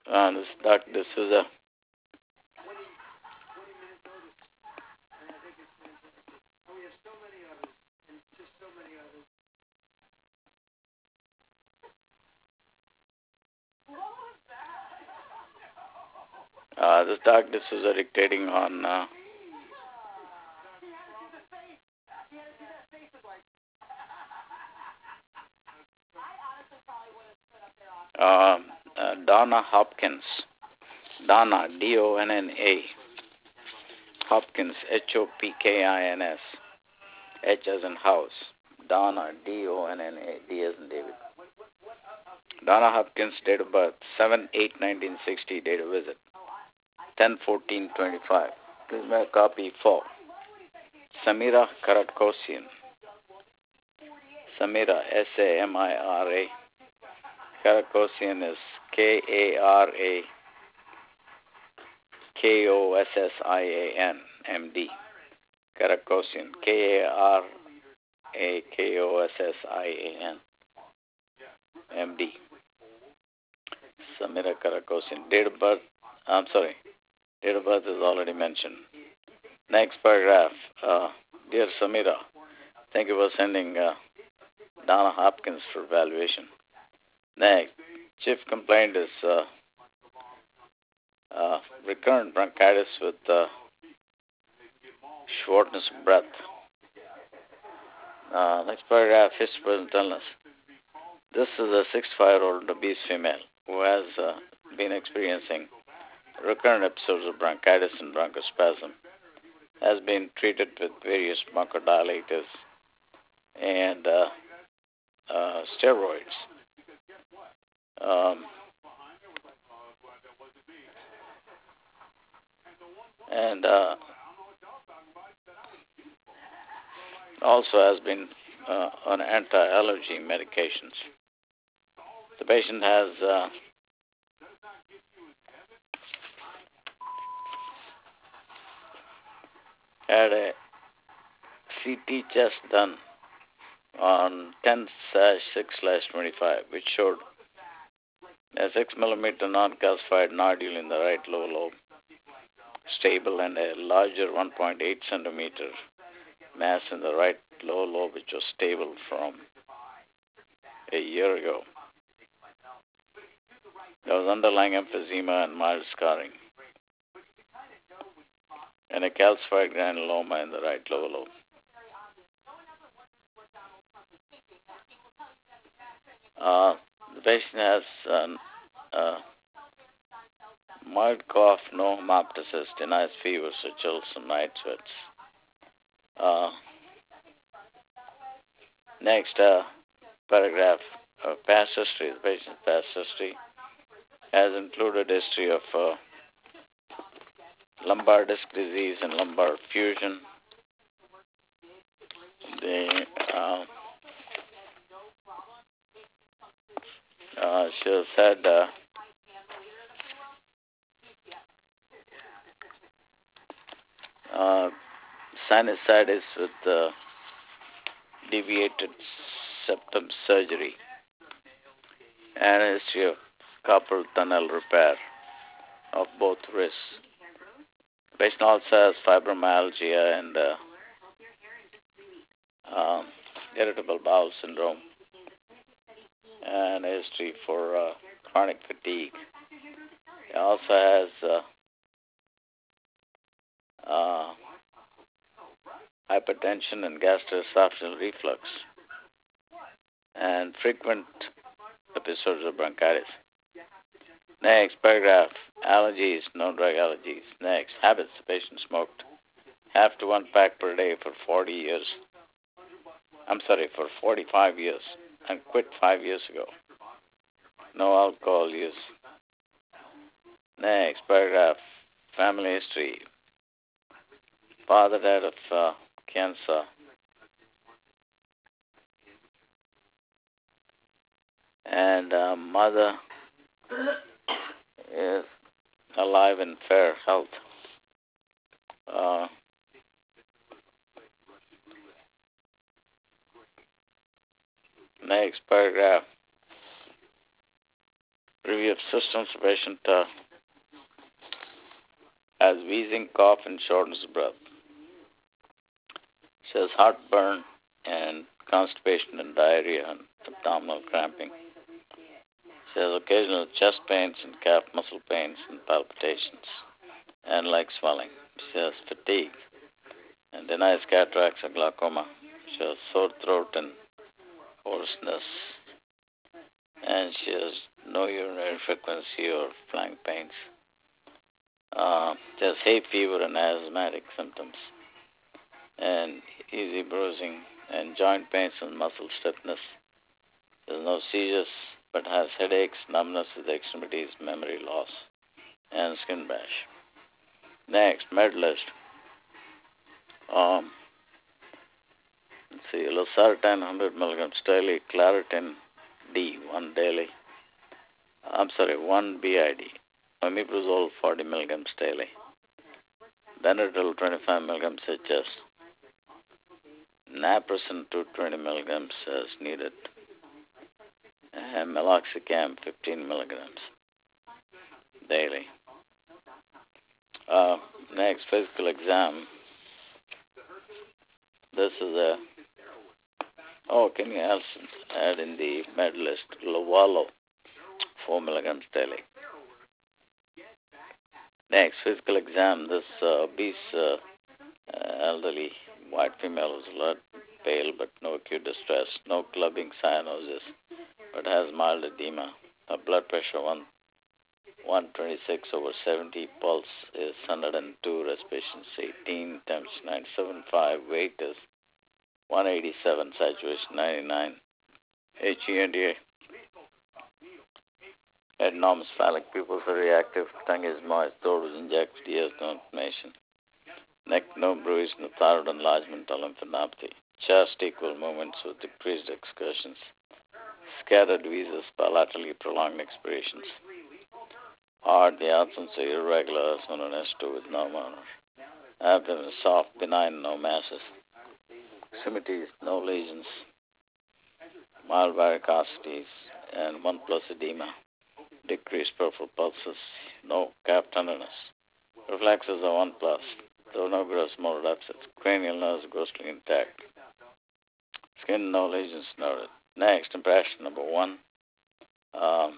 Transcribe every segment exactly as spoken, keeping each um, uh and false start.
Uh, this Doctor D'Souza. Uh, this Doctor D'Souza dictating on uh, uh, uh, Donna Hopkins. Donna, D O N N A. Hopkins, H O P K I N S. H as in house. Donna, D O N N A. D as in David. Donna Hopkins, date of birth, seven eight nineteen sixty, date of visit, ten fourteen twenty-five. Please make a copy for Samira Karatkosian. Samira, S A M I R A. Karatkosian is K A R A K O S S I A N, M D. Karatkosian, K A R A K O S S I A N, M D. Samira Karatkosian. Date of birth, I'm sorry, date of birth is already mentioned. Next paragraph. Uh, Dear Samira, thank you for sending uh, Donna Hopkins for evaluation. Next, chief complaint is uh, uh, recurrent bronchitis with uh, shortness of breath. Uh, next paragraph, history present illness. This is a sixty-five-year-old obese female who has uh, been experiencing recurrent episodes of bronchitis and bronchospasm, has been treated with various bronchodilators and uh, uh, steroids. Um, and uh, also has been uh, on anti-allergy medications. The patient has uh, had a C T chest done on ten six twenty-five, which showed a six millimeter non-calcified nodule in the right lower lobe, stable, and a larger one point eight centimeter mass in the right lower lobe, which was stable from a year ago. There was underlying emphysema and mild scarring, and a calcified granuloma in the right lower lobe. Uh, the patient has um, uh, mild cough, no hemoptysis, denies fever, so chills and night sweats. Uh, next uh, paragraph, uh, past history. The patient's past history has included history of uh, lumbar disc disease and lumbar fusion. The uh, uh, she has had uh, uh, sinusitis with uh, deviated septum surgery and a history of carpal tunnel repair of both wrists. The patient also has fibromyalgia and uh, um, irritable bowel syndrome and a history for uh, chronic fatigue. He also has uh, uh, hypertension and gastroesophageal reflux and frequent episodes of bronchitis. Next paragraph, allergies, no drug allergies. Next, habits. The patient smoked half to one pack per day for forty years. I'm sorry, for forty-five years, and quit five years ago. No alcohol use. Next paragraph, family history. Father died of uh, cancer. And uh, mother is alive in fair health. Uh, next paragraph. Review of systems. Patient uh, has wheezing, cough, and shortness of breath. She has heartburn and constipation and diarrhea and abdominal cramping. She has occasional chest pains and calf muscle pains and palpitations and leg swelling. She has fatigue and denies cataracts or glaucoma. She has sore throat and hoarseness. And she has no urinary frequency or flank pains. Uh, she has hay fever and asthmatic symptoms, and easy bruising and joint pains and muscle stiffness. She has no seizures, but has headaches, numbness of the extremities, memory loss, and skin rash. Next, med list. Um, let's see, losartan one hundred milligrams daily, Claritin D one daily. I'm sorry, one B I D. Omeprazole forty milligrams daily. Benadryl twenty-five milligrams H S. Naproxen two hundred twenty milligrams as needed. And meloxicam fifteen milligrams daily. Uh, next, physical exam. This is a, oh, can you also add in the med list, Lovalo, four milligrams daily. Next, physical exam. This uh, obese uh, elderly white female is alert, pale, but no acute distress, no clubbing cyanosis, but has mild edema. Her blood pressure one one twenty-six over seventy, pulse is one hundred two, respiration is eighteen, temperature ninety-seven point five, weight is one eighty-seven, saturation ninety-nine, H E N D A. Enormous phallic pupils are reactive, tongue is moist, throat is injected, ears no inflammation, neck no bruise, no thyroid enlargement or lymphadenopathy, chest equal movements with decreased excursions, scattered wheezes, bilaterally prolonged expirations. Heart, the absence of irregular S one and S two with no motor. Abdomen is soft, benign, no masses. Extremities, no lesions. Mild varicosities and one plus edema. Decreased peripheral pulses, no calf tenderness. Reflexes are one plus. There are no gross motor deficits. Cranial nerves grossly intact. Skin, no lesions noted. Next, impression number one. Um,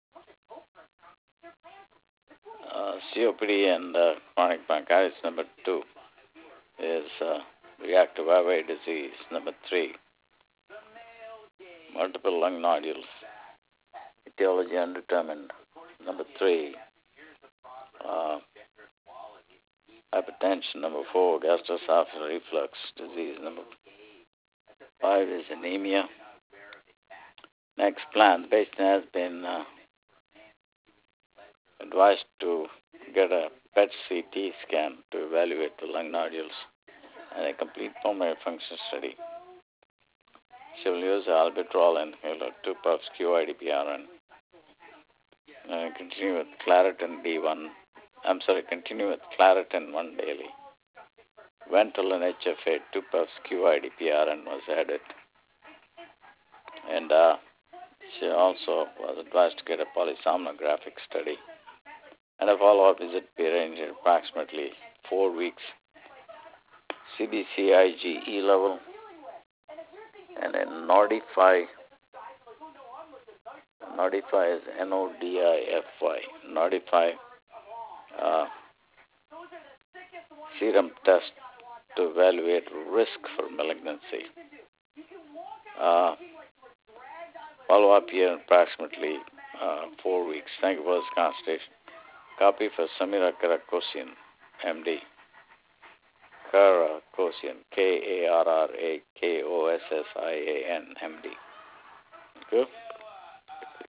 uh, C O P D and uh, chronic bronchitis. Number two is uh, reactive airway disease. Number three, multiple lung nodules. Etiology undetermined. Number three, uh, hypertension. Number four, gastroesophageal reflux disease. Number five is anemia. Next plan. The patient has been uh, advised to get a P E T C T scan to evaluate the lung nodules and a complete pulmonary function study. She will use albuterol inhaler, two puffs Q I D P R N. Uh, continue with Claritin D one. I'm sorry, continue with Claritin one daily. Ventolin H F A, two puffs Q I D P R N was added. And uh, she also was advised to get a polysomnographic study. And a follow-up visit be arranged in approximately four weeks. C B C I G E level and a Nodify. Nodify is N O D I F Y. Nodify uh, serum test to evaluate risk for malignancy. Uh, follow up here in approximately uh, four weeks. Thank you for this consultation. Copy for Samira Karakosian, M D. Karakosian, K A R R A K O S S I A N, M D. Good.